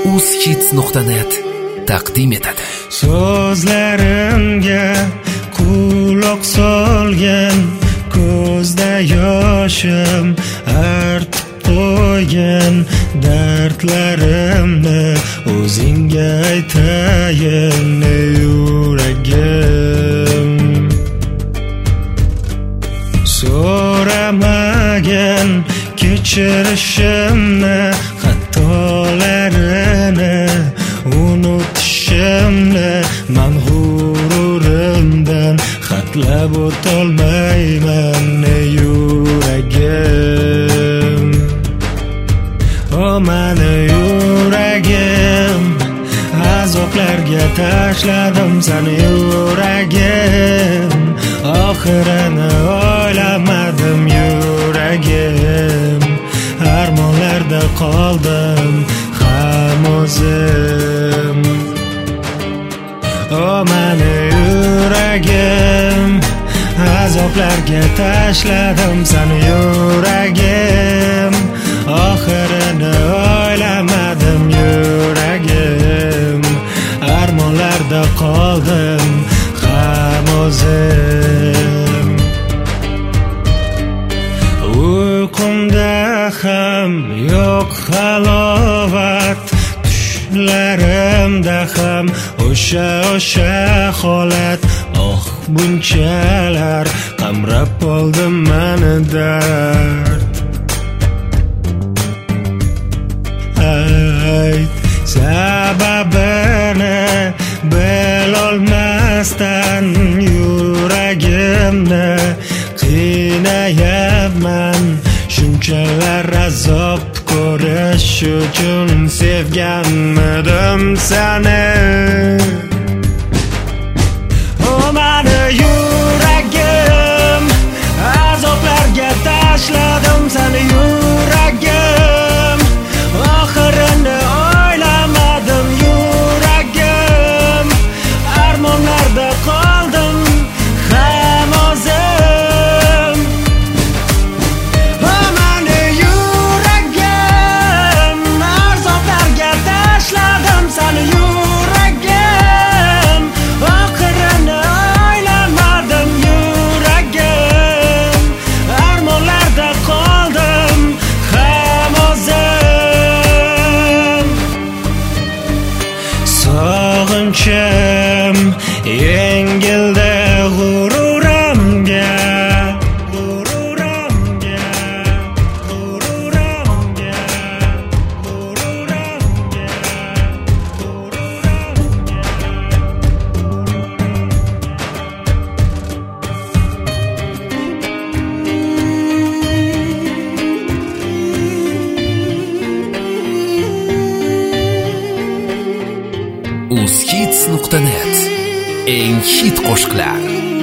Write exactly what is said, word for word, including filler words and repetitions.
uzhits nuqta net taqdim etadi. So'zlarimga quloq solgan, ko'zda yoshim artib qo'ygan, dardlarimni o'zingga aytayin yuragim. So'ramagan kechirishimni, xatolarini unutishimni, man g'ururimdan xatlab o'tolmayman yuragim. O mani yuragim, azoblarga tashladim seni yuragim. Oxirini o'ylamadim yuragim, armonlarda qoldim ham o'zim. O mani yuragim, azoblarga tashladim seni yuragim. Oxirini o'ylamadim yuragim, armonlarda qoldim ham o'zim. Uyqumda ham yo'q halovat, tushlarimda ham o'sha o'sha holat. Oh, bunchalar qamrab oldi meni dard. Ayt sababini bilolmasdan yuragimni qiynayapman. Shunchalar azob ko'rish uchun sevganmidim seni. O mani yuragim, azoblarga tashladim seni yuragim. Oxirini o'ylamadim yuragim, armonlarda qoldim ham o'zim. O mani yuragim, azoblarga tashladim seni yuragim. Oxirini o'ylamadim yuragim, armonlarda qoldim ham o'zim. Sog'inchim yengildi g'ururimga, g'ururimga, g'ururimga, g'ururimga, uzhits nuqta net eng hit qo'shiqlar.